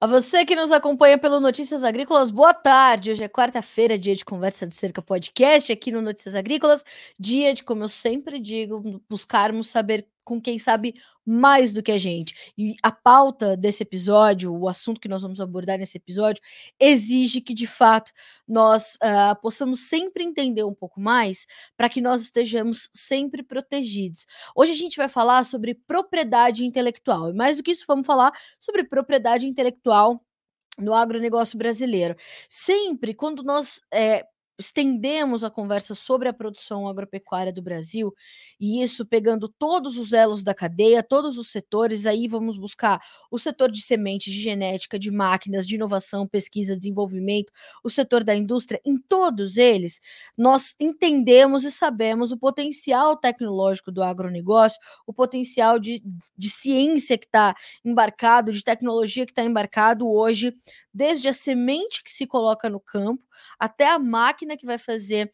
A você que nos acompanha pelo Notícias Agrícolas, boa tarde. Hoje é quarta-feira, dia de Conversa de Cerca podcast aqui no Notícias Agrícolas. Dia de, como eu sempre digo, buscarmos saber com quem sabe mais do que a gente. E a pauta desse episódio, o assunto que nós vamos abordar nesse episódio, exige que, de fato, nós possamos sempre entender um pouco mais para que nós estejamos sempre protegidos. Hoje a gente vai falar sobre propriedade intelectual. E mais do que isso, vamos falar sobre propriedade intelectual no agronegócio brasileiro. Sempre quando nós estendemos a conversa sobre a produção agropecuária do Brasil, e isso pegando todos os elos da cadeia, todos os setores, aí vamos buscar o setor de sementes, de genética, de máquinas, de inovação, pesquisa, desenvolvimento, o setor da indústria, em todos eles, nós entendemos e sabemos o potencial tecnológico do agronegócio, o potencial de ciência que está embarcado, de tecnologia que está embarcado hoje, desde a semente que se coloca no campo até a máquina que vai fazer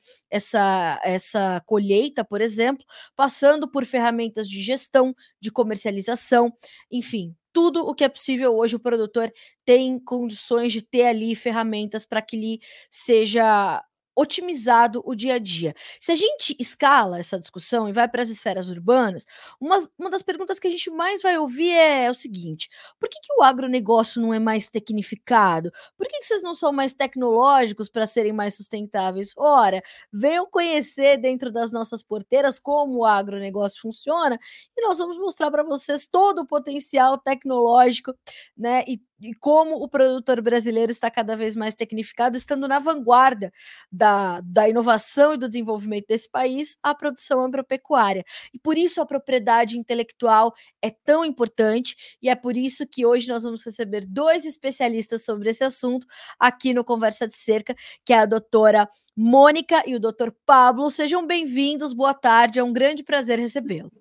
essa colheita, por exemplo, passando por ferramentas de gestão, de comercialização, enfim, tudo o que é possível hoje o produtor tem condições de ter ali ferramentas para que lhe seja otimizado o dia a dia. Se a gente escala essa discussão e vai para as esferas urbanas, uma das perguntas que a gente mais vai ouvir é o seguinte: por que o agronegócio não é mais tecnificado? Por que vocês não são mais tecnológicos para serem mais sustentáveis? Ora, venham conhecer dentro das nossas porteiras como o agronegócio funciona e nós vamos mostrar para vocês todo o potencial tecnológico, né? E como o produtor brasileiro está cada vez mais tecnificado, estando na vanguarda da inovação e do desenvolvimento desse país, a produção agropecuária. E por isso a propriedade intelectual é tão importante, e é por isso que hoje nós vamos receber dois especialistas sobre esse assunto aqui no Conversa de Cerca, que é a doutora Mônica e o doutor Pablo. Sejam bem-vindos, boa tarde, é um grande prazer recebê-lo.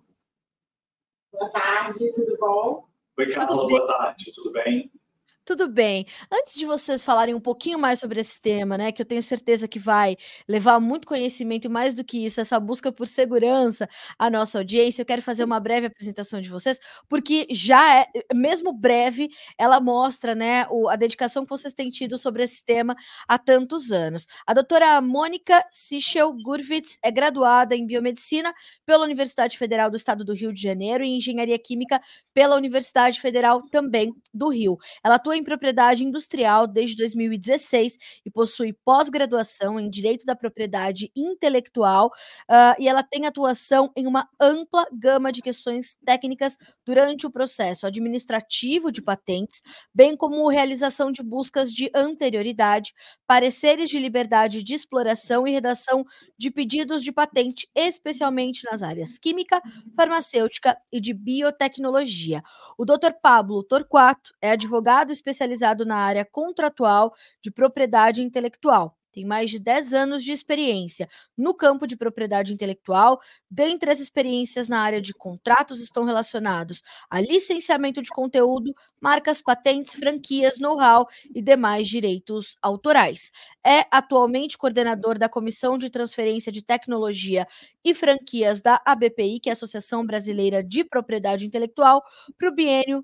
Boa tarde, tudo bom? Oi, Carla, boa tarde, tudo bem? Tudo bem. Antes de vocês falarem um pouquinho mais sobre esse tema, né, que eu tenho certeza que vai levar muito conhecimento e mais do que isso, essa busca por segurança à nossa audiência, eu quero fazer uma breve apresentação de vocês, porque já é, mesmo breve, ela mostra, né, a dedicação que vocês têm tido sobre esse tema há tantos anos. A doutora Mônica Sichel Gurvitz é graduada em Biomedicina pela Universidade Federal do Estado do Rio de Janeiro e em Engenharia Química pela Universidade Federal também do Rio. Ela atua em propriedade industrial desde 2016 e possui pós-graduação em Direito da Propriedade Intelectual, e ela tem atuação em uma ampla gama de questões técnicas durante o processo administrativo de patentes, bem como realização de buscas de anterioridade, pareceres de liberdade de exploração e redação de pedidos de patente, especialmente nas áreas química, farmacêutica e de biotecnologia. O Dr. Pablo Torquato é advogado especializado na área contratual de propriedade intelectual. Tem mais de 10 anos de experiência no campo de propriedade intelectual. Dentre as experiências na área de contratos estão relacionados a licenciamento de conteúdo, marcas, patentes, franquias, know-how e demais direitos autorais. É atualmente coordenador da Comissão de Transferência de Tecnologia e Franquias da ABPI, que é a Associação Brasileira de Propriedade Intelectual, para o biênio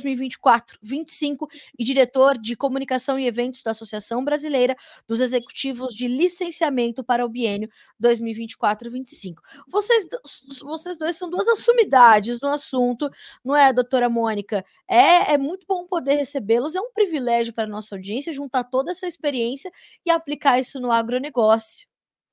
2024-25 e diretor de Comunicação e Eventos da Associação Brasileira dos Executivos de Licenciamento para o biênio 2024-25. Vocês dois são duas assumidades no assunto, não é, doutora Mônica? É muito bom poder recebê-los, é um privilégio para a nossa audiência juntar toda essa experiência e aplicar isso no agronegócio.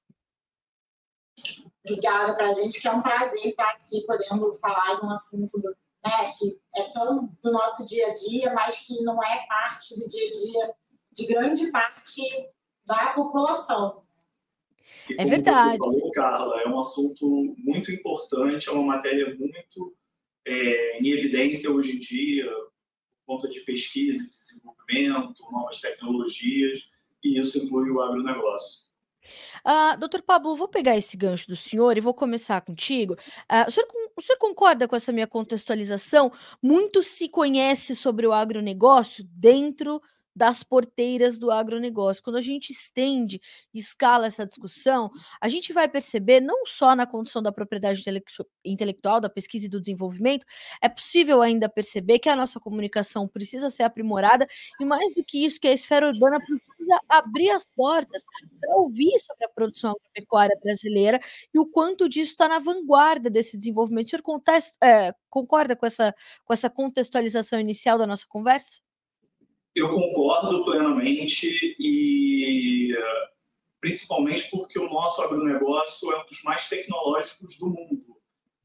Obrigada, para a gente que é um prazer estar aqui podendo falar de um assunto que é tão do nosso dia a dia, mas que não é parte do dia a dia de grande parte da população. E é verdade. Você falou, Carla, é um assunto muito importante, é uma matéria muito em evidência hoje em dia, por conta de pesquisa, desenvolvimento, novas tecnologias, e isso inclui o agronegócio. Doutor Pablo, vou pegar esse gancho do senhor e vou começar contigo. O senhor concorda com essa minha contextualização? Muito se conhece sobre o agronegócio dentro das porteiras do agronegócio. Quando a gente estende e escala essa discussão, a gente vai perceber, não só na condição da propriedade intelectual, da pesquisa e do desenvolvimento, é possível ainda perceber que a nossa comunicação precisa ser aprimorada e, mais do que isso, que a esfera urbana precisa abrir as portas para ouvir sobre a produção agropecuária brasileira e o quanto disso está na vanguarda desse desenvolvimento. O senhor concorda com essa contextualização inicial da nossa conversa? Eu concordo plenamente e principalmente porque o nosso agronegócio é um dos mais tecnológicos do mundo,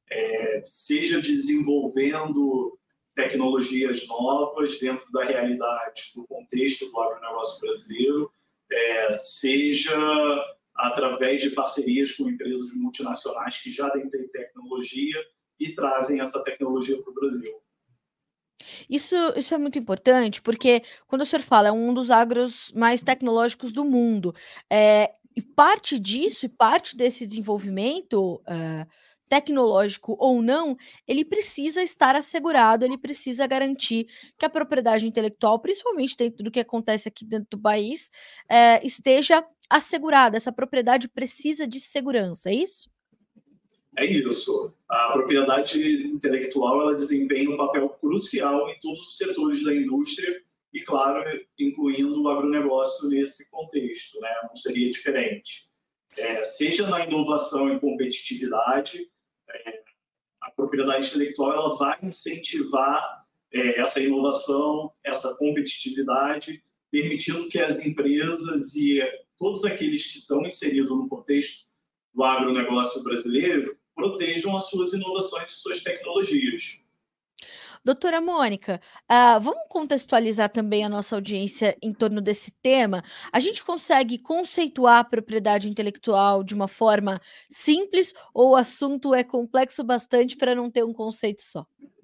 seja desenvolvendo tecnologias novas dentro da realidade, do contexto do agronegócio brasileiro, seja através de parcerias com empresas multinacionais que já têm tecnologia e trazem essa tecnologia para o Brasil. Isso é muito importante, porque quando o senhor fala, é um dos agros mais tecnológicos do mundo, e parte disso, e parte desse desenvolvimento, tecnológico ou não, ele precisa estar assegurado, ele precisa garantir que a propriedade intelectual, principalmente dentro do que acontece aqui dentro do país, esteja assegurada. Essa propriedade precisa de segurança, é isso? É isso. A propriedade intelectual ela desempenha um papel crucial em todos os setores da indústria e, claro, incluindo o agronegócio nesse contexto, né? Não seria diferente. Seja na inovação e competitividade, a propriedade intelectual ela vai incentivar essa inovação, essa competitividade, permitindo que as empresas e todos aqueles que estão inseridos no contexto do agronegócio brasileiro protejam as suas inovações e suas tecnologias. Doutora Mônica, vamos contextualizar também a nossa audiência em torno desse tema? A gente consegue conceituar a propriedade intelectual de uma forma simples ou o assunto é complexo bastante para não ter um conceito só?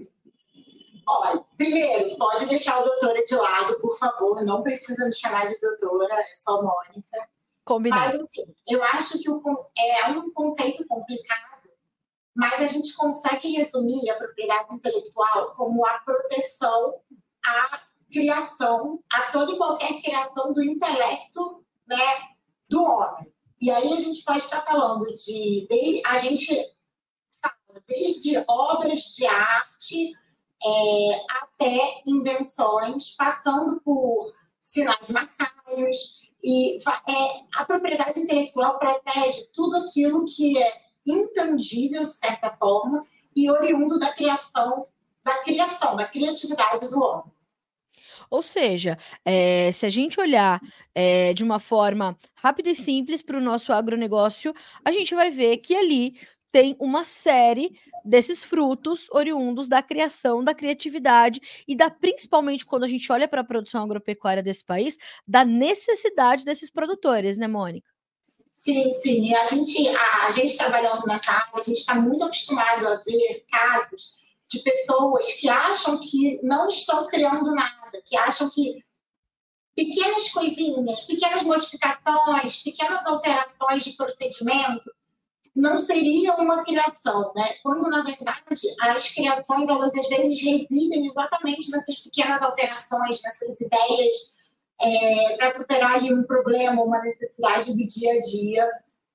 Olha, primeiro, pode deixar o doutora de lado, por favor, não precisa me chamar de doutora, é só Mônica. Combinado. Mas, assim, eu acho que é um conceito complicado, mas a gente consegue resumir a propriedade intelectual como a proteção à criação, a toda e qualquer criação do intelecto, né, do homem. E aí a gente pode estar falando a gente fala desde obras de arte até invenções, passando por sinais marcários. E a propriedade intelectual protege tudo aquilo que é intangível, de certa forma, e oriundo da da criatividade do homem. Ou seja, se a gente olhar de uma forma rápida e simples para o nosso agronegócio, a gente vai ver que ali tem uma série desses frutos oriundos da criação, da criatividade e principalmente quando a gente olha para a produção agropecuária desse país, da necessidade desses produtores, né, Mônica? Sim, sim. E a gente trabalhando nessa área, a gente está muito acostumado a ver casos de pessoas que acham que não estão criando nada, que acham que pequenas coisinhas, pequenas modificações, pequenas alterações de procedimento não seriam uma criação, né? Quando, na verdade, as criações, elas às vezes residem exatamente nessas pequenas alterações, nessas ideias para superar ali um problema, uma necessidade do dia a dia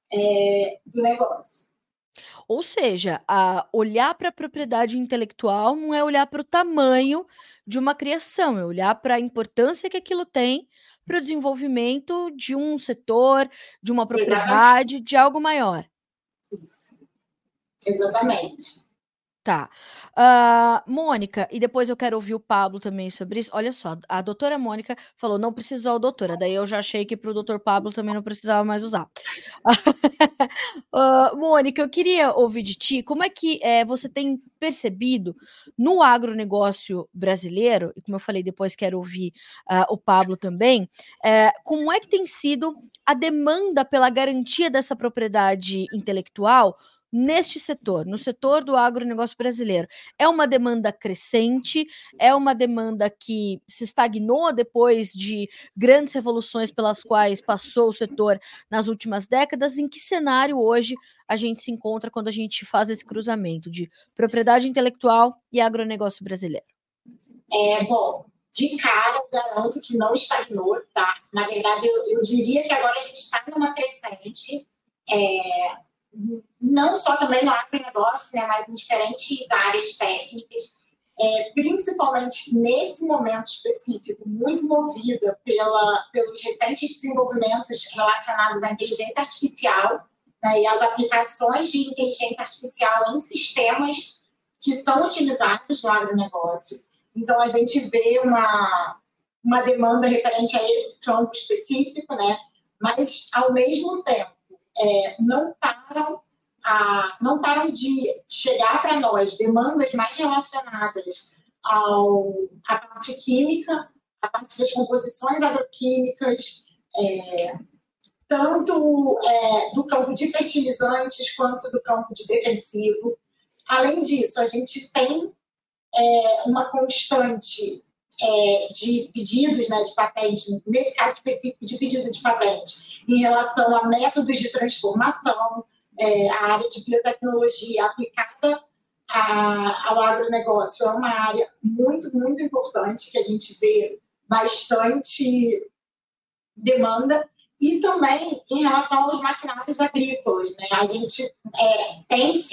do negócio. Ou seja, olhar para a propriedade intelectual não é olhar para o tamanho de uma criação, é olhar para a importância que aquilo tem para o desenvolvimento de um setor, de uma propriedade, exatamente, de algo maior. Isso. Exatamente. Tá. Mônica, e depois eu quero ouvir o Pablo também sobre isso. Olha só, a doutora Mônica falou, não precisou a doutora, daí eu já achei que para o doutor Pablo também não precisava mais usar. Mônica, eu queria ouvir de ti, como é que você tem percebido no agronegócio brasileiro, e como eu falei, depois quero ouvir o Pablo também, como é que tem sido a demanda pela garantia dessa propriedade intelectual neste setor, no setor do agronegócio brasileiro? É uma demanda crescente? É uma demanda que se estagnou depois de grandes revoluções pelas quais passou o setor nas últimas décadas? Em que cenário hoje a gente se encontra quando a gente faz esse cruzamento de propriedade intelectual e agronegócio brasileiro? Bom, de cara, eu garanto que não estagnou, tá? Na verdade, eu diria que agora a gente está numa crescente, não só também no agronegócio, né, mas em diferentes áreas técnicas, principalmente nesse momento específico, muito movida pelos recentes desenvolvimentos relacionados à inteligência artificial, né, e as aplicações de inteligência artificial em sistemas que são utilizados no agronegócio. Então, a gente vê uma demanda referente a esse campo específico, né? Mas, ao mesmo tempo, não param de chegar para nós demandas mais relacionadas à parte química, à parte das composições agroquímicas, tanto do campo de fertilizantes quanto do campo de defensivo. Além disso, a gente tem uma constante de pedidos, né, de patente, nesse caso específico de pedido de patente, em relação a métodos de transformação, a área de biotecnologia aplicada ao agronegócio é uma área muito, muito importante, que a gente vê bastante demanda, e também em relação aos maquinários agrícolas, né? A gente tem-se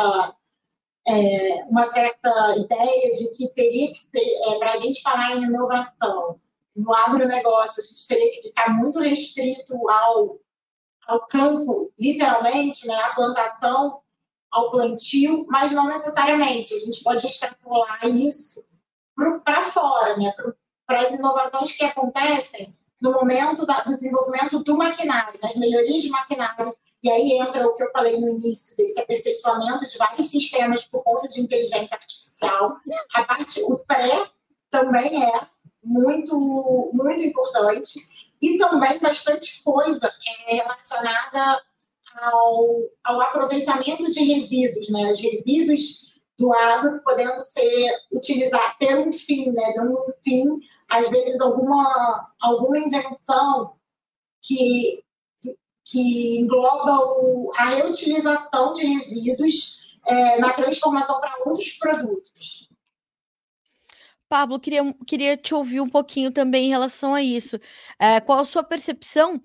uma certa ideia de que teria que ser, para a gente falar em inovação no agronegócio, a gente teria que ficar muito restrito ao campo, literalmente, né, à plantação, ao plantio, mas não necessariamente. A gente pode extrapolar isso para fora, né, para as inovações que acontecem no momento do desenvolvimento do maquinário, das melhorias de maquinário. E aí entra o que eu falei no início, desse aperfeiçoamento de vários sistemas por conta de inteligência artificial. O pré também é muito, muito importante. E também bastante coisa relacionada ao aproveitamento de resíduos, né? Os resíduos do agro podendo ser utilizados, ter um fim, né? Dando um fim, às vezes alguma invenção que engloba a reutilização de resíduos na transformação para outros produtos. Pablo, queria te ouvir um pouquinho também em relação a isso. Qual a sua percepção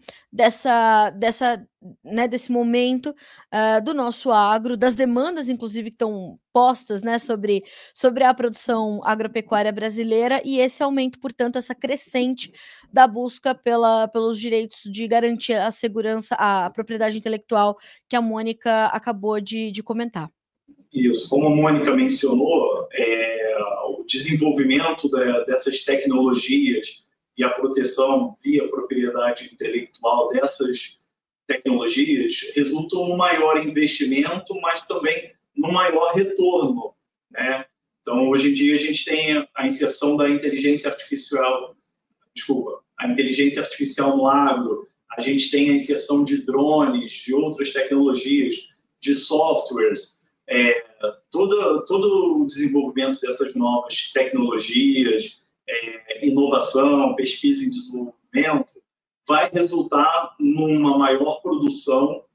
desse momento do nosso agro, das demandas, inclusive, que estão postas, né, sobre a produção agropecuária brasileira e esse aumento, portanto, essa crescente da busca pelos direitos de garantir a segurança, a propriedade intelectual que a Mônica acabou de comentar? Isso, como a Mônica mencionou, o desenvolvimento dessas tecnologias e a proteção via propriedade intelectual dessas tecnologias resultam no maior investimento, mas também no maior retorno, né? Então, hoje em dia, a gente tem a inserção da inteligência artificial no agro, a gente tem a inserção de drones, de outras tecnologias, de softwares. Todo o desenvolvimento dessas novas tecnologias, inovação, pesquisa e desenvolvimento, vai resultar numa maior produção,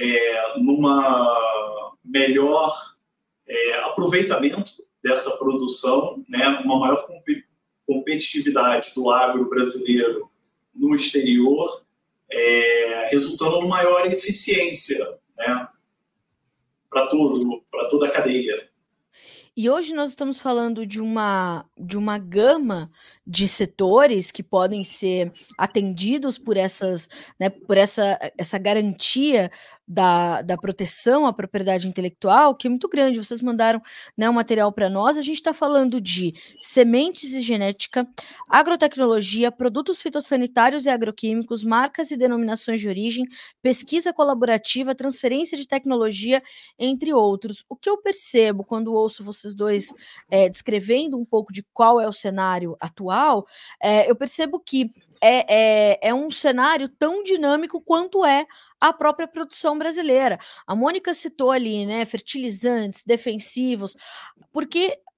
numa melhor aproveitamento dessa produção, né, uma maior competitividade do agro brasileiro no exterior, resultando numa maior eficiência, né, para toda a cadeia. E hoje nós estamos falando de uma gama de setores que podem ser atendidos por essas, né, por essa garantia da proteção à propriedade intelectual, que é muito grande. Vocês mandaram, né, um material para nós. A gente está falando de sementes e genética, agrotecnologia, produtos fitossanitários e agroquímicos, marcas e denominações de origem, pesquisa colaborativa, transferência de tecnologia, entre outros. O que eu percebo quando ouço vocês dois descrevendo um pouco de qual é o cenário atual, eu percebo que é um cenário tão dinâmico quanto é a própria produção brasileira. A Mônica citou ali, né, fertilizantes, defensivos, porque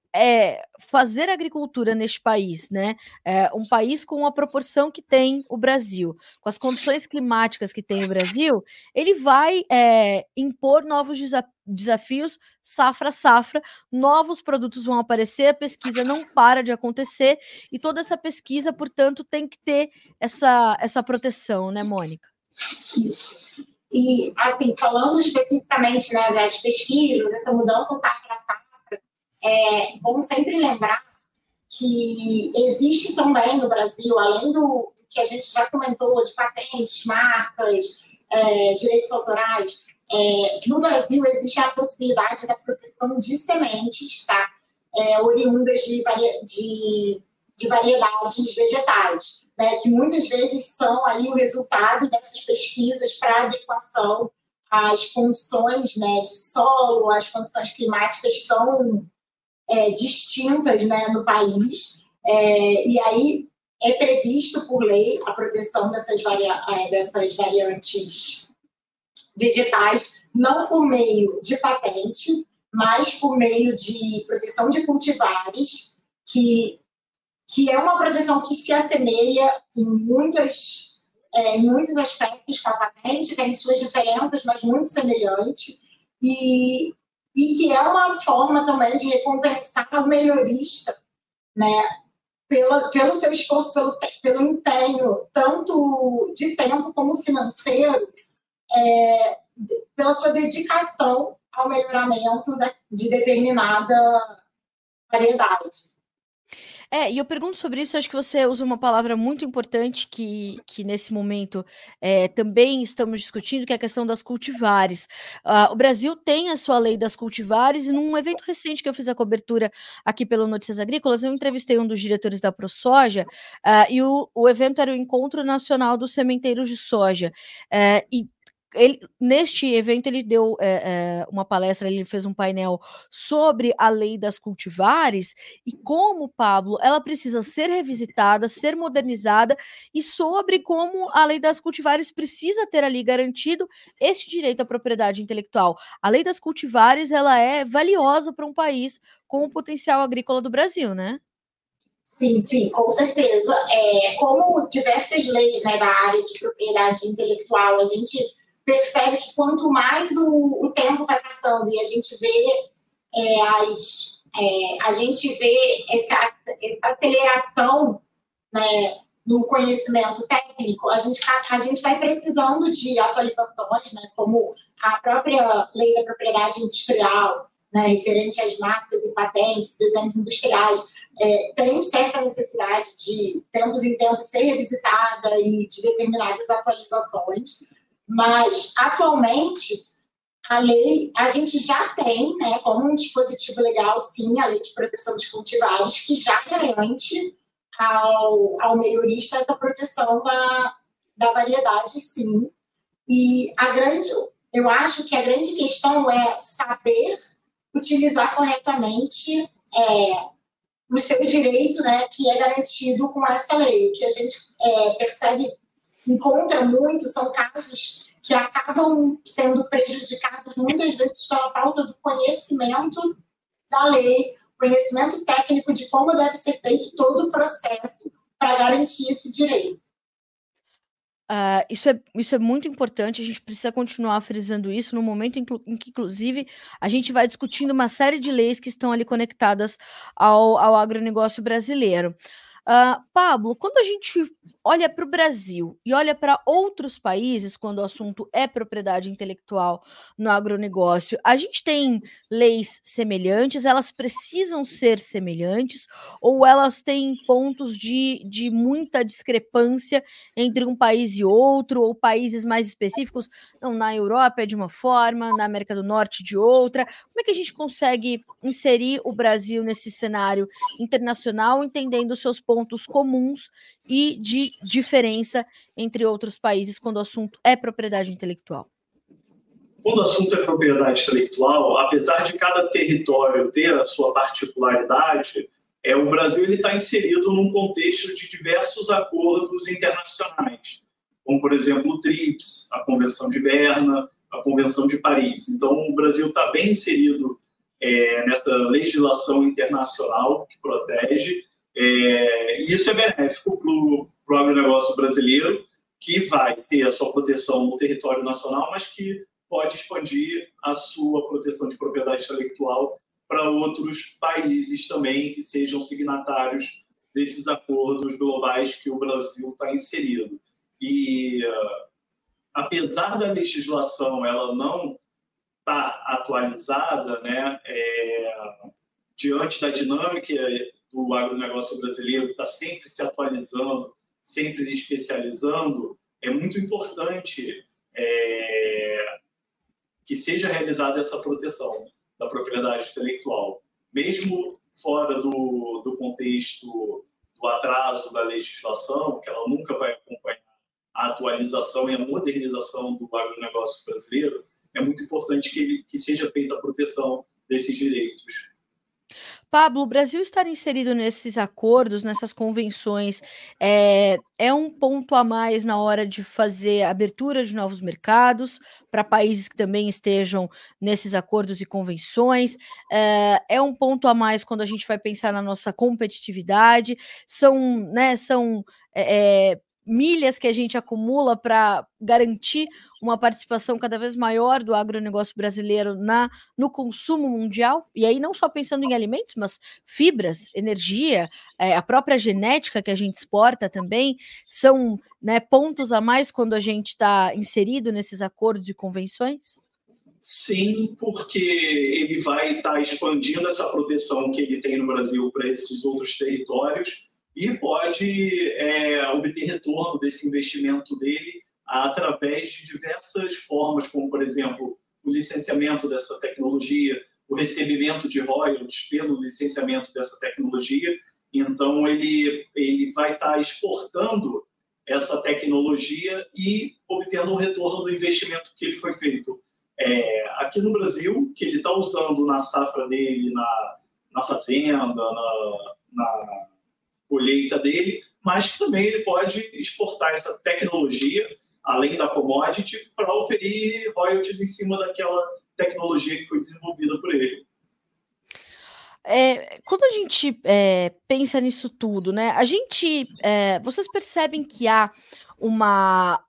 fazer agricultura neste país, né? Um país com a proporção que tem o Brasil, com as condições climáticas que tem o Brasil, ele vai impor novos desafios, safra a safra, novos produtos vão aparecer, a pesquisa não para de acontecer, e toda essa pesquisa, portanto, tem que ter essa proteção, né, Mônica? Isso. E, assim, falando especificamente, né, das pesquisas, dessa mudança safra a safra, é bom sempre lembrar que existe também no Brasil, além do que a gente já comentou, de patentes, marcas, direitos autorais, no Brasil existe a possibilidade da proteção de sementes, tá? Oriundas de variedades vegetais, né? Que muitas vezes são aí o resultado dessas pesquisas para adequação às condições, né, de solo, às condições climáticas tão distintas, né, no país, e aí é previsto por lei a proteção dessas variantes vegetais, não por meio de patente, mas por meio de proteção de cultivares, que é uma proteção que se assemelha em muitos aspectos com a patente, tem suas diferenças, mas muito semelhante, e que é uma forma também de recompensar o melhorista, né, pelo seu esforço, pelo empenho, tanto de tempo como financeiro, pela sua dedicação ao melhoramento de determinada variedade. E eu pergunto sobre isso, acho que você usa uma palavra muito importante que nesse momento também estamos discutindo, que é a questão das cultivares. O Brasil tem a sua lei das cultivares, e num evento recente que eu fiz a cobertura aqui pelo Notícias Agrícolas, eu entrevistei um dos diretores da ProSoja, e o evento era o Encontro Nacional dos Sementeiros de Soja. Neste evento ele deu uma palestra, ele fez um painel sobre a lei das cultivares e como, Pablo, ela precisa ser revisitada, ser modernizada, e sobre como a lei das cultivares precisa ter ali garantido esse direito à propriedade intelectual. A lei das cultivares, ela é valiosa para um país com o potencial agrícola do Brasil, né? Sim, com certeza. Como diversas leis, né, da área de propriedade intelectual, a gente percebe que quanto mais o tempo vai passando e a gente vê essa aceleração, né, no conhecimento técnico, a gente vai precisando de atualizações, né, como a própria lei da propriedade industrial, né, referente às marcas e patentes, desenhos industriais, tem certa necessidade de tempos em tempos ser revisitada e de determinadas atualizações. Mas, atualmente, a lei, a gente já tem, né, como um dispositivo legal, sim, a lei de proteção de cultivares, que já garante ao melhorista essa proteção da variedade, sim. E eu acho que a grande questão é saber utilizar corretamente o seu direito, né, que é garantido com essa lei. O que a gente encontra muito são casos que acabam sendo prejudicados muitas vezes pela falta do conhecimento da lei, conhecimento técnico de como deve ser feito todo o processo para garantir esse direito. Isso é muito importante, a gente precisa continuar frisando isso no momento em que, inclusive, a gente vai discutindo uma série de leis que estão ali conectadas ao agronegócio brasileiro. Pablo, quando a gente olha para o Brasil e olha para outros países, quando o assunto é propriedade intelectual no agronegócio, a gente tem leis semelhantes, elas precisam ser semelhantes, ou elas têm pontos de muita discrepância entre um país e outro, ou países mais específicos? Não, na Europa é de uma forma, na América do Norte de outra. Como é que a gente consegue inserir o Brasil nesse cenário internacional, entendendo os seus pontos comuns e de diferença entre outros países quando o assunto é propriedade intelectual? Quando o assunto é propriedade intelectual, apesar de cada território ter a sua particularidade, o Brasil está inserido num contexto de diversos acordos internacionais, como, por exemplo, o TRIPS, a Convenção de Berna, a Convenção de Paris. Então, o Brasil está bem inserido nessa legislação internacional que protege. E isso é benéfico para o agronegócio brasileiro, que vai ter a sua proteção no território nacional, mas que pode expandir a sua proteção de propriedade intelectual para outros países também que sejam signatários desses acordos globais que o Brasil está inserido. E, apesar da legislação ela não estar atualizada, né, diante da dinâmica do agronegócio brasileiro, que está sempre se atualizando, sempre se especializando, é muito importante que seja realizada essa proteção da propriedade intelectual, mesmo fora do contexto do atraso da legislação, que ela nunca vai acompanhar a atualização e a modernização do agronegócio brasileiro. É muito importante que seja feita a proteção desses direitos. Pablo, o Brasil estar inserido nesses acordos, nessas convenções, é um ponto a mais na hora de fazer abertura de novos mercados para países que também estejam nesses acordos e convenções. É um ponto a mais quando a gente vai pensar na nossa competitividade. São milhas que a gente acumula para garantir uma participação cada vez maior do agronegócio brasileiro no consumo mundial, e aí não só pensando em alimentos, mas fibras, energia, a própria genética que a gente exporta também, são, né, pontos a mais quando a gente está inserido nesses acordos e convenções? Sim, porque ele vai estar expandindo essa proteção que ele tem no Brasil para esses outros territórios, e pode obter retorno desse investimento dele através de diversas formas, como, por exemplo, o licenciamento dessa tecnologia, o recebimento de royalties pelo licenciamento dessa tecnologia. Então, ele vai estar exportando essa tecnologia e obtendo um retorno do investimento que ele foi feito aqui no Brasil, que ele está usando na safra dele, na fazenda, na colheita dele, mas que também ele pode exportar essa tecnologia, além da commodity, para oferir royalties em cima daquela tecnologia que foi desenvolvida por ele. Quando a gente pensa nisso tudo, né, vocês percebem que há uma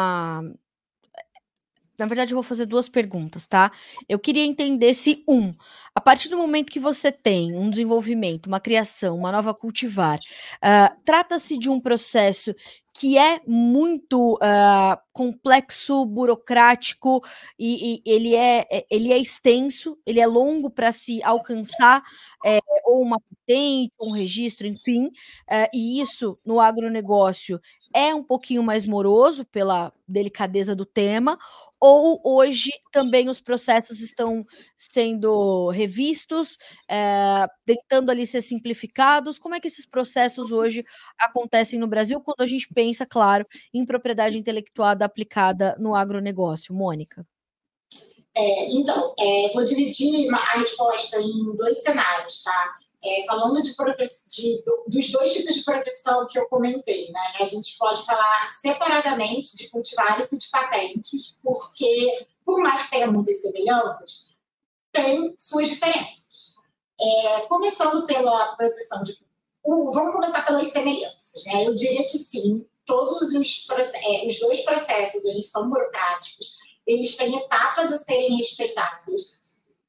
na verdade, eu vou fazer 2 perguntas, tá? Eu queria entender se, a partir do momento que você tem um desenvolvimento, uma criação, uma nova cultivar, trata-se de um processo que é muito complexo, burocrático, e ele é extenso, ele é longo para se alcançar ou uma patente, ou um registro, enfim, e isso no agronegócio é um pouquinho mais moroso pela delicadeza do tema, ou hoje também os processos estão sendo revistos, tentando ali ser simplificados? Como é que esses processos hoje acontecem no Brasil quando a gente pensa, claro, em propriedade intelectual aplicada no agronegócio? Mônica. Então, vou dividir a resposta em 2 cenários, tá? Falando dos 2 tipos de proteção que eu comentei, né? A gente pode falar separadamente de cultivares e de patentes, porque, por mais que tenha muitas semelhanças, tem suas diferenças. Começando pela proteção vamos começar pelas semelhanças, né? Eu diria que sim, todos os 2 processos, eles são burocráticos, eles têm etapas a serem respeitadas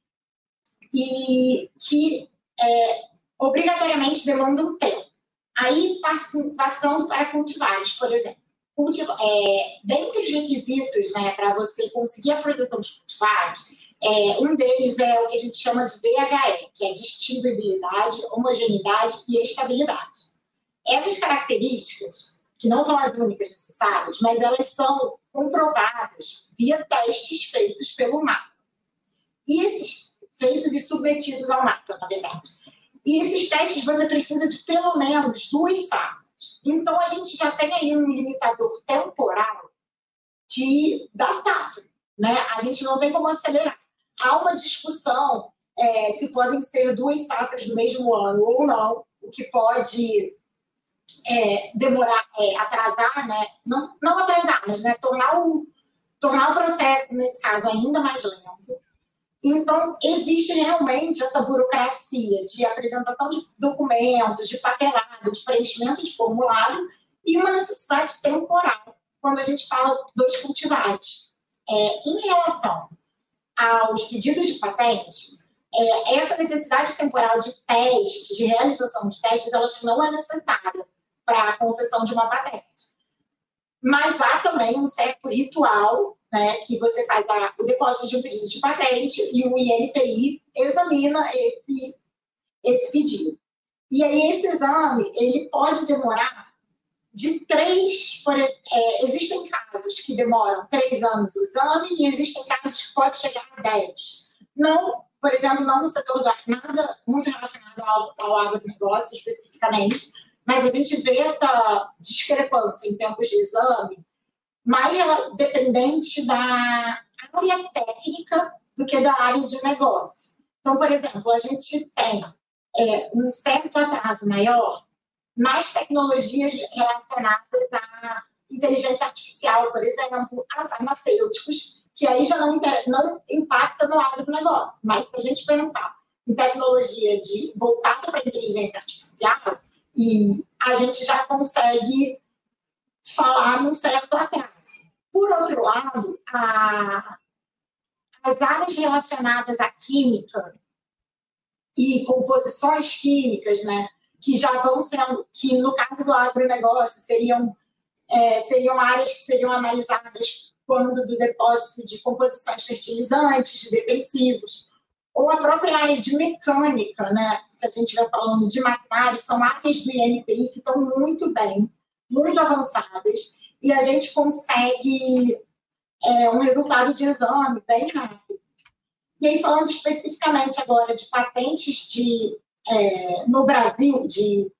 e que obrigatoriamente demandam tempo. Aí, passando para cultivares, por exemplo. Dentre os requisitos, né, para você conseguir a proteção dos cultivares, um deles é o que a gente chama de DHE, que é distinguibilidade, homogeneidade e estabilidade. Essas características, que não são as únicas necessárias, mas elas são comprovadas via testes feitos pelo MAPA. Feitos e submetidos ao MAPA, na verdade. E esses testes você precisa de pelo menos 2 safras. Então, a gente já tem aí um limitador temporal da safra, né? A gente não tem como acelerar. Há uma discussão se podem ser 2 safras do mesmo ano ou não, o que pode demorar, atrasar, né? Não atrasar, mas, né, tornar o processo, nesse caso, ainda mais lento. Então, existe realmente essa burocracia de apresentação de documentos, de papelada, de preenchimento de formulário e uma necessidade temporal quando a gente fala dos cultivares. Em relação aos pedidos de patente, essa necessidade temporal de teste, de realização de testes, ela não é necessária para a concessão de uma patente. Mas há também um certo ritual, né, que você faz o depósito de um pedido de patente e o INPI examina esse pedido. E aí esse exame ele pode demorar de 3, existem casos que demoram 3 anos o exame e existem casos que pode chegar a 10. Não, por exemplo, não no setor do nada muito relacionado ao agronegócio especificamente, mas a gente vê essa discrepância em tempos de exame mais dependente da área técnica do que da área de negócio. Então, por exemplo, a gente tem um certo atraso maior nas tecnologias relacionadas à inteligência artificial, por exemplo, a farmacêuticos, que aí já não impacta no agronegócio. Mas se a gente pensar em tecnologia voltada para a inteligência artificial, e a gente já consegue falar num certo atraso. Por outro lado, as áreas relacionadas à química e composições químicas, né, que já vão sendo, que no caso do agronegócio seriam áreas que seriam analisadas quando do depósito de composições fertilizantes, de defensivos, ou a própria área de mecânica, né? Se a gente estiver falando de maquinário, são áreas do INPI que estão muito bem, muito avançadas, e a gente consegue um resultado de exame bem rápido. E aí, falando especificamente agora de patentes no Brasil, de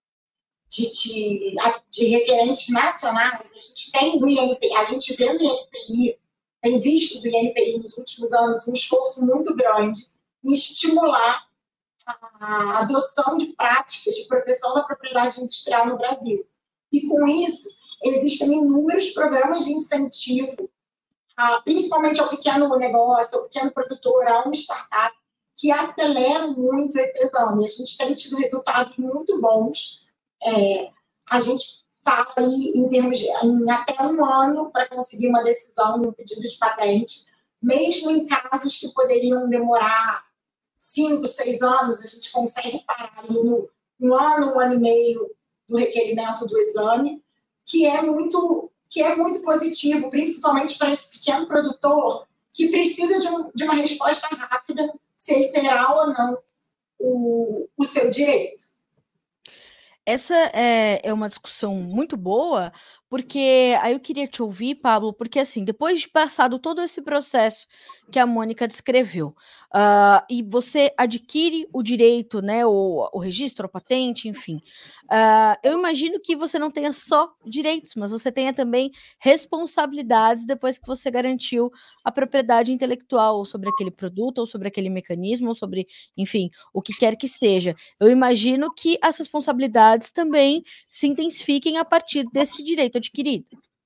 requerentes nacionais, a gente tem do INPI, a gente vê no INPI, tem visto do INPI nos últimos anos um esforço muito grande em estimular a adoção de práticas de proteção da propriedade industrial no Brasil. E, com isso, existem inúmeros programas de incentivo, principalmente ao pequeno negócio, ao pequeno produtor, a uma startup, que aceleram muito esse exame. A gente tem tido resultados muito bons. A gente fala aí em termos em até 1 ano para conseguir uma decisão no pedido de patente, mesmo em casos que poderiam demorar 5, 6 anos, a gente consegue parar ali no 1 ano, 1 ano e meio do requerimento do exame, que é muito positivo, principalmente para esse pequeno produtor que precisa de uma resposta rápida, se ele terá ou não o seu direito. Essa é uma discussão muito boa, porque aí eu queria te ouvir, Pablo, porque assim, depois de passado todo esse processo que a Mônica descreveu, e você adquire o direito, né, o registro, a patente, enfim, eu imagino que você não tenha só direitos, mas você tenha também responsabilidades depois que você garantiu a propriedade intelectual sobre aquele produto, ou sobre aquele mecanismo, ou sobre, enfim, o que quer que seja. Eu imagino que as responsabilidades também se intensifiquem a partir desse direito adquirido.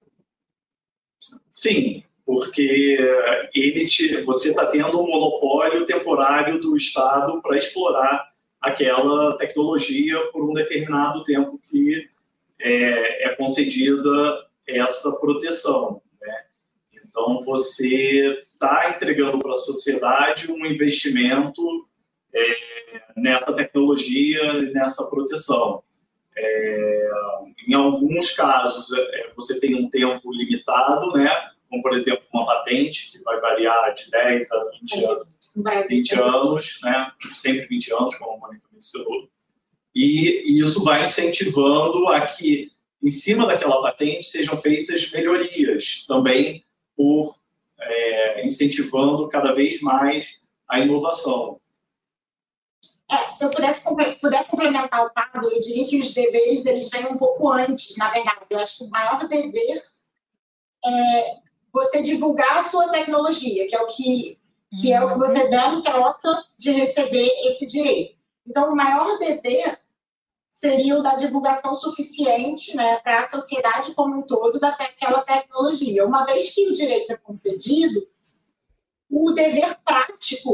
Sim, porque você está tendo um monopólio temporário do Estado para explorar aquela tecnologia por um determinado tempo que é concedida essa proteção, né? Então, você está entregando para a sociedade um investimento nessa tecnologia, nessa proteção. Em alguns casos, você tem um tempo limitado, né? Como, por exemplo, uma patente, que vai variar de 10 a 20 anos, né? Sempre 20 anos, como a Mônica mencionou. E isso vai incentivando a que, em cima daquela patente, sejam feitas melhorias, também incentivando cada vez mais a inovação. Se eu puder complementar o Pablo, eu diria que os deveres eles vêm um pouco antes, na verdade. Eu acho que o maior dever é você divulgar a sua tecnologia, que é o que você dá em troca de receber esse direito. Então, o maior dever seria o da divulgação suficiente, né, para a sociedade como um todo daquela tecnologia. Uma vez que o direito é concedido, o dever prático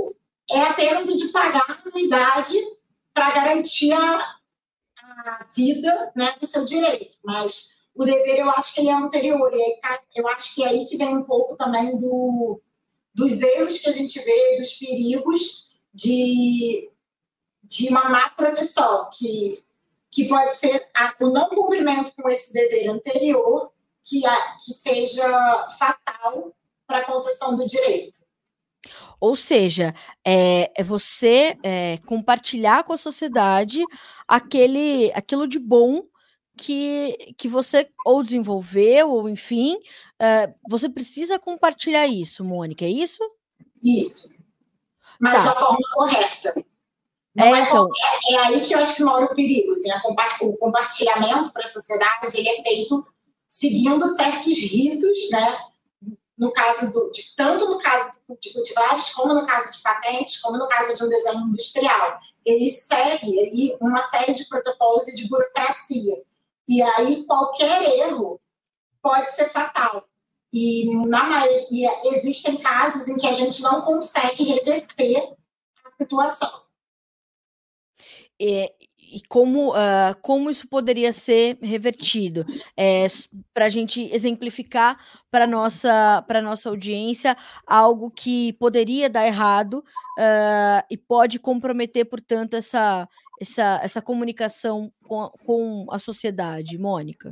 é apenas o de pagar a anuidade para garantir a vida, né, do seu direito. Mas o dever, eu acho que ele é anterior. E aí, eu acho que é aí que vem um pouco também dos erros que a gente vê, dos perigos de uma má proteção, que pode ser o não cumprimento com esse dever anterior que seja fatal para a concessão do direito. Ou seja, é você compartilhar com a sociedade aquilo de bom que você ou desenvolveu, ou enfim, você precisa compartilhar isso, Mônica, é isso? Isso. Mas da forma correta. Então, é aí que eu acho que mora o perigo. Assim, o compartilhamento para a sociedade ele é feito seguindo certos ritos, né? No caso tanto no caso de cultivares, como no caso de patentes, como no caso de um desenho industrial. Ele segue aí uma série de protocolos e de burocracia. E aí qualquer erro pode ser fatal. E na maioria existem casos em que a gente não consegue reverter a situação. E como isso poderia ser revertido? Para a gente exemplificar para a nossa audiência algo que poderia dar errado e pode comprometer, portanto, essa comunicação com a sociedade. Mônica?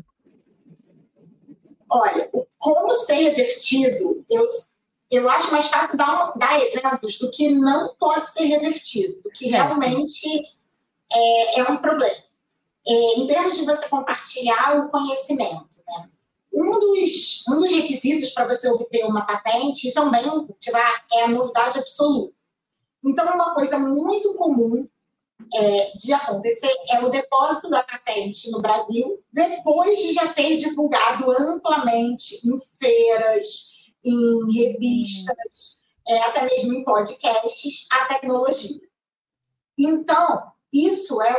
Olha, como ser revertido, eu acho mais fácil dar exemplos do que não pode ser revertido, do que realmente é um problema. Em termos de você compartilhar o conhecimento, né? Um dos requisitos para você obter uma patente e também cultivar é a novidade absoluta. Então, uma coisa muito comum de acontecer é o depósito da patente no Brasil depois de já ter divulgado amplamente em feiras, em revistas, até mesmo em podcasts, a tecnologia. Então, isso é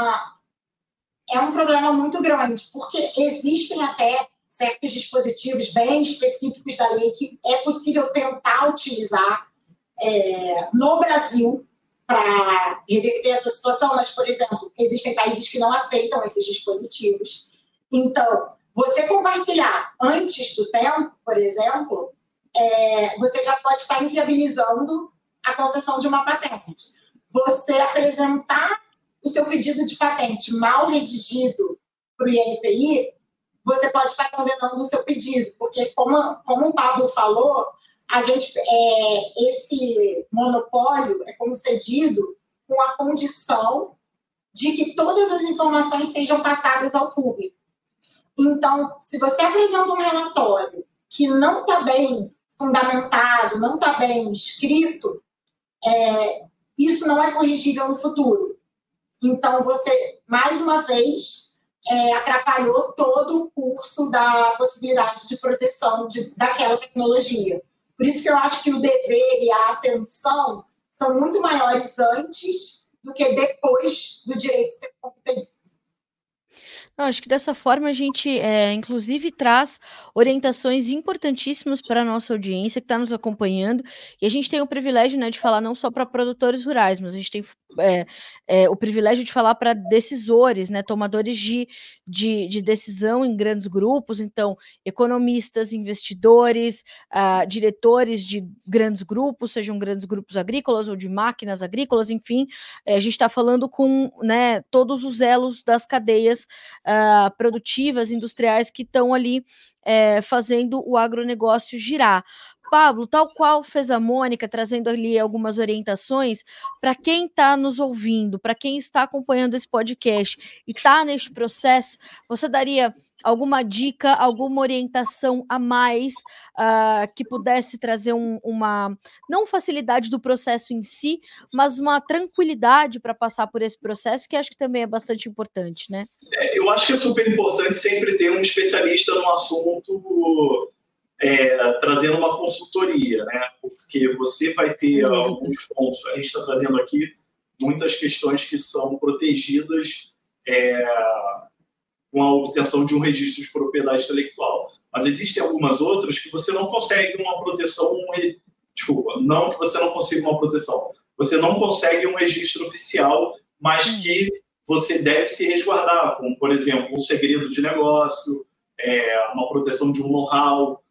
um problema muito grande, porque existem até certos dispositivos bem específicos da lei que é possível tentar utilizar no Brasil para reverter essa situação, mas, por exemplo, existem países que não aceitam esses dispositivos. Então, você compartilhar antes do tempo, por exemplo, você já pode estar inviabilizando a concessão de uma patente. Você apresentar o seu pedido de patente mal redigido para o INPI, você pode estar condenando o seu pedido, porque, como o Pablo falou, esse monopólio é concedido com a condição de que todas as informações sejam passadas ao público. Então, se você apresenta um relatório que não está bem fundamentado, não está bem escrito, isso não é corrigível no futuro. Então, você, mais uma vez, atrapalhou todo o curso da possibilidade de proteção daquela tecnologia. Por isso que eu acho que o dever e a atenção são muito maiores antes do que depois do direito ser concedido. Não, acho que dessa forma a gente, inclusive, traz orientações importantíssimas para a nossa audiência que está nos acompanhando, e a gente tem o privilégio, né, de falar não só para produtores rurais, mas a gente tem o privilégio de falar para decisores, né, tomadores de decisão em grandes grupos, então, economistas, investidores, diretores de grandes grupos, sejam grandes grupos agrícolas ou de máquinas agrícolas, enfim, a gente está falando com, né, todos os elos das cadeias produtivas, industriais que estão ali fazendo o agronegócio girar. Pablo, tal qual fez a Mônica, trazendo ali algumas orientações para quem está nos ouvindo, para quem está acompanhando esse podcast e está neste processo, você daria alguma dica, alguma orientação a mais que pudesse trazer não facilidade do processo em si, mas uma tranquilidade para passar por esse processo, que acho que também é bastante importante, né? Eu acho que é super importante sempre ter um especialista no assunto trazendo uma consultoria, né? Porque você vai ter alguns pontos. A gente está trazendo aqui muitas questões que são protegidas com a obtenção de um registro de propriedade intelectual. Mas existem algumas outras que você não consegue uma proteção... Desculpa, não que você não consiga uma proteção. você não consegue um registro oficial, mas que você deve se resguardar, como, por exemplo, um segredo de negócio, uma proteção de um know-how,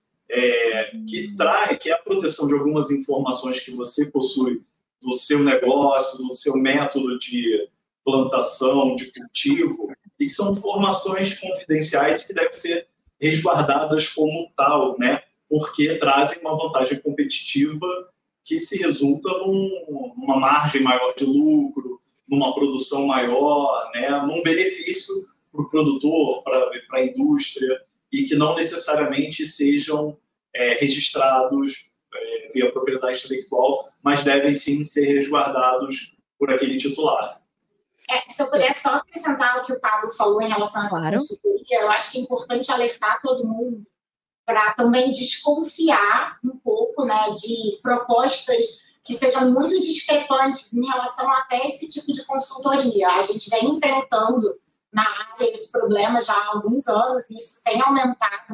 que é a proteção de algumas informações que você possui do seu negócio, do seu método de plantação, de cultivo, e que são informações confidenciais que devem ser resguardadas como tal, né? Porque trazem uma vantagem competitiva que se resulta numa margem maior de lucro, numa produção maior, né? Num benefício para o produtor, para a indústria, e que não necessariamente sejam registrados via propriedade intelectual, mas devem sim ser resguardados por aquele titular. Se eu puder só acrescentar o que o Pablo falou em relação a essa consultoria, eu acho que é importante alertar todo mundo para também desconfiar um pouco, né, de propostas que sejam muito discrepantes em relação até esse tipo de consultoria. A gente vem enfrentando na área esse problema já há alguns anos, e isso tem aumentado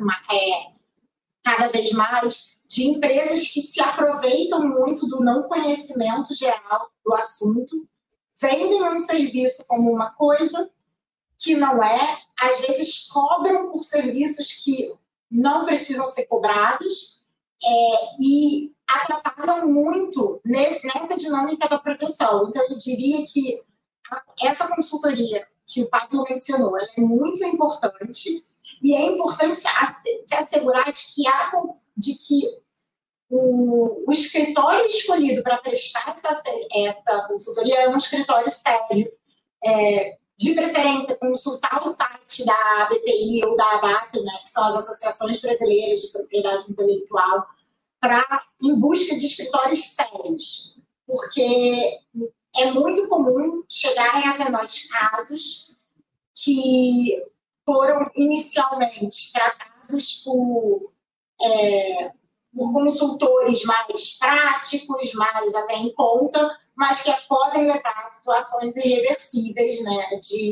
cada vez mais, de empresas que se aproveitam muito do não conhecimento geral do assunto, vendem um serviço como uma coisa que não é, às vezes cobram por serviços que não precisam ser cobrados, e atrapalham muito nessa dinâmica da proteção. Então, eu diria que essa consultoria que o Pablo mencionou, ela é muito importante, e é importante se assegurar de que o escritório escolhido para prestar essa consultoria é um escritório sério, de preferência consultar o site da ABPI ou da ABAP, né, que são as Associações Brasileiras de Propriedade Intelectual, em busca de escritórios sérios, porque é muito comum chegarem até nós casos que foram inicialmente tratados por consultores mais práticos, mais até em conta, mas que podem levar a situações irreversíveis, né,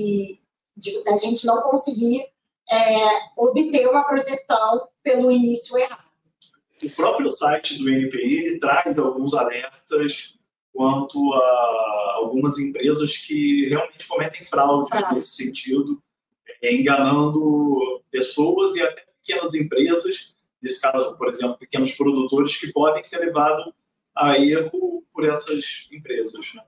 da gente não conseguir obter uma proteção pelo início errado. O próprio site do NPI ele traz alguns alertas quanto a algumas empresas que realmente cometem fraude nesse sentido, enganando pessoas e até pequenas empresas, nesse caso, por exemplo, pequenos produtores que podem ser levados a erro por essas empresas, né?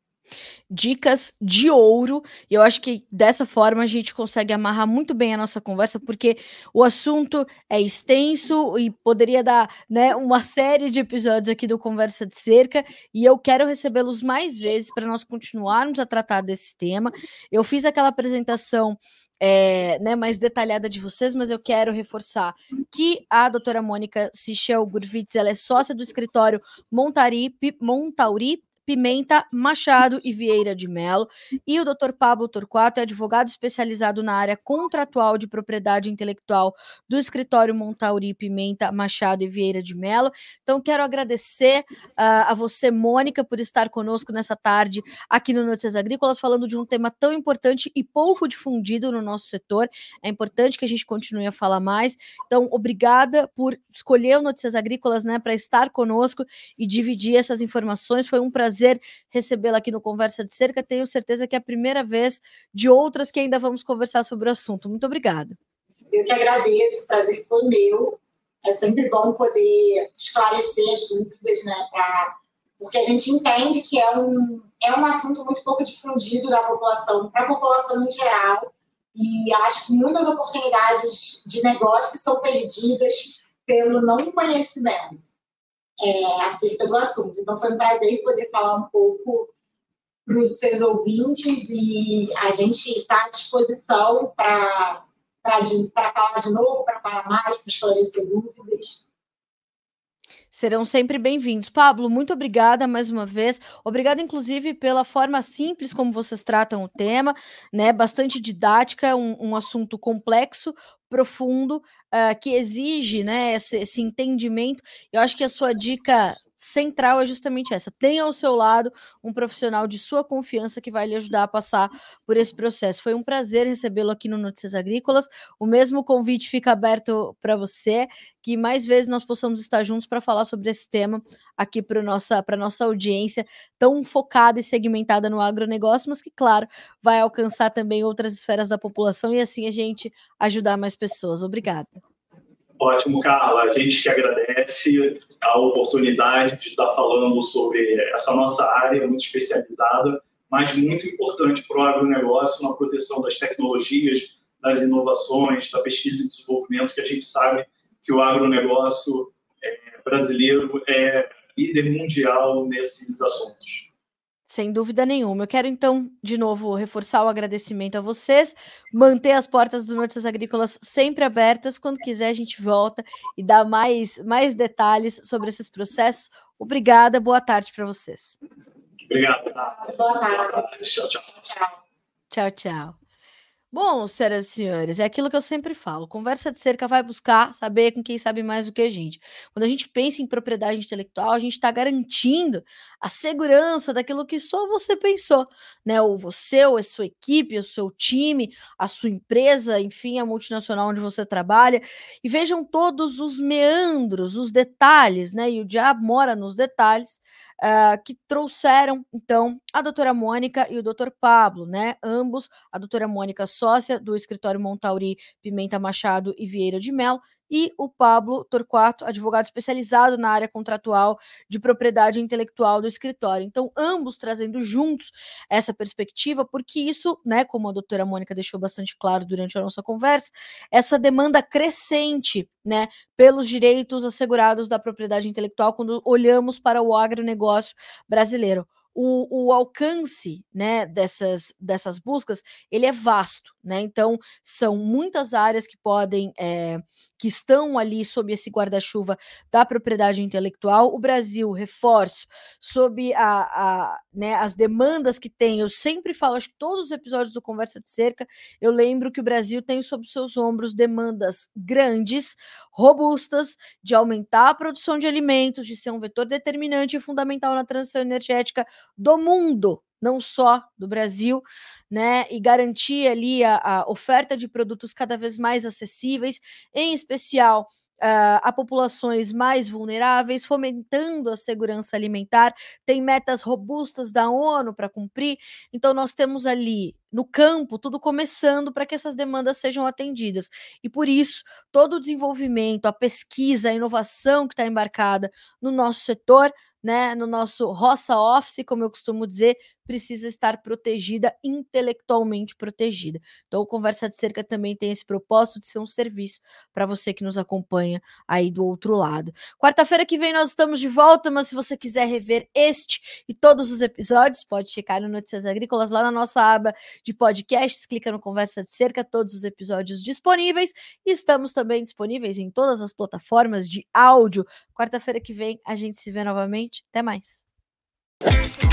Dicas de ouro, e eu acho que dessa forma a gente consegue amarrar muito bem a nossa conversa, porque o assunto é extenso e poderia dar, né, uma série de episódios aqui do Conversa de Cerca, e eu quero recebê-los mais vezes para nós continuarmos a tratar desse tema. Eu fiz aquela apresentação né, mais detalhada de vocês, mas eu quero reforçar que a doutora Mônica Sichel Gurvitz, ela é sócia do escritório Montauri, Pimenta, Machado e Vieira de Mello, e o Dr. Pablo Torquato é advogado especializado na área contratual de propriedade intelectual do escritório Montauri, Pimenta, Machado e Vieira de Mello. Então, quero agradecer a você, Mônica, por estar conosco nessa tarde aqui no Notícias Agrícolas, falando de um tema tão importante e pouco difundido no nosso setor. É importante que a gente continue a falar mais. Então, obrigada por escolher o Notícias Agrícolas, né, para estar conosco e dividir essas informações. Foi um prazer recebê-la aqui no Conversa de Cerca. Tenho certeza que é a primeira vez de outras que ainda vamos conversar sobre o assunto. Muito obrigada. Eu que agradeço, o prazer foi meu. É sempre bom poder esclarecer as dúvidas, né? Porque a gente entende que é um assunto muito pouco difundido da população, para a população em geral, e acho que muitas oportunidades de negócio são perdidas pelo não conhecimento acerca do assunto. Então, foi um prazer poder falar um pouco para os seus ouvintes, e a gente está à disposição para falar de novo, para falar mais, para esclarecer dúvidas. Serão sempre bem-vindos. Pablo, muito obrigada mais uma vez. Obrigada, inclusive, pela forma simples como vocês tratam o tema, né? Bastante didática, um assunto complexo, profundo, que exige, né, esse entendimento. Eu acho que a sua dica central é justamente essa. Tenha ao seu lado um profissional de sua confiança que vai lhe ajudar a passar por esse processo. Foi um prazer recebê-lo aqui no Notícias Agrícolas. O mesmo convite fica aberto para você, que mais vezes nós possamos estar juntos para falar sobre esse tema aqui para nossa audiência tão focada e segmentada no agronegócio, mas que, claro, vai alcançar também outras esferas da população e assim a gente ajudar mais pessoas. Obrigada. Ótimo, Carla. A gente que agradece a oportunidade de estar falando sobre essa nossa área muito especializada, mas muito importante para o agronegócio na proteção das tecnologias, das inovações, da pesquisa e desenvolvimento, que a gente sabe que o agronegócio brasileiro é líder mundial nesses assuntos. Sem dúvida nenhuma. Eu quero, então, de novo, reforçar o agradecimento a vocês, manter as portas do Notícias Agrícolas sempre abertas. Quando quiser, a gente volta e dá mais detalhes sobre esses processos. Obrigada, boa tarde para vocês. Obrigado. Boa tarde. Tchau, tchau. Tchau, tchau. Bom, senhoras e senhores, é aquilo que eu sempre falo. Conversa de Cerca vai buscar saber com quem sabe mais do que a gente. Quando a gente pensa em propriedade intelectual, a gente está garantindo a segurança daquilo que só você pensou, né? Ou você, ou a sua equipe, o seu time, a sua empresa, enfim, a multinacional onde você trabalha. E vejam todos os meandros, os detalhes, né? E o diabo mora nos detalhes. Que trouxeram, então, a doutora Mônica e o doutor Pablo, né? Ambos, a doutora Mônica, sócia do escritório Montauri, Pimenta Machado e Vieira de Mello, e o Pablo Torquato, advogado especializado na área contratual de propriedade intelectual do escritório. Então, ambos trazendo juntos essa perspectiva, porque isso, né, como a doutora Mônica deixou bastante claro durante a nossa conversa, essa demanda crescente, né, pelos direitos assegurados da propriedade intelectual quando olhamos para o agronegócio brasileiro. O alcance, né, dessas buscas, ele é vasto, né? Então, são muitas áreas que estão ali sob esse guarda-chuva da propriedade intelectual. O Brasil, reforço, sob né, as demandas que tem. Eu sempre falo, acho que todos os episódios do Conversa de Cerca, eu lembro que o Brasil tem sob seus ombros demandas grandes, robustas, de aumentar a produção de alimentos, de ser um vetor determinante e fundamental na transição energética do mundo, não só do Brasil, né, e garantir ali a oferta de produtos cada vez mais acessíveis, em especial a populações mais vulneráveis, fomentando a segurança alimentar. Tem metas robustas da ONU para cumprir, então nós temos ali no campo tudo começando para que essas demandas sejam atendidas, e por isso todo o desenvolvimento, a pesquisa, a inovação que está embarcada no nosso setor, né, no nosso roça office, como eu costumo dizer, precisa estar protegida, intelectualmente protegida. Então, o Conversa de Cerca também tem esse propósito de ser um serviço para você que nos acompanha aí do outro lado. Quarta-feira que vem nós estamos de volta, mas se você quiser rever este e todos os episódios, pode checar no Notícias Agrícolas, lá na nossa aba de podcasts, clica no Conversa de Cerca, todos os episódios disponíveis. E estamos também disponíveis em todas as plataformas de áudio. Quarta-feira que vem a gente se vê novamente. Até mais.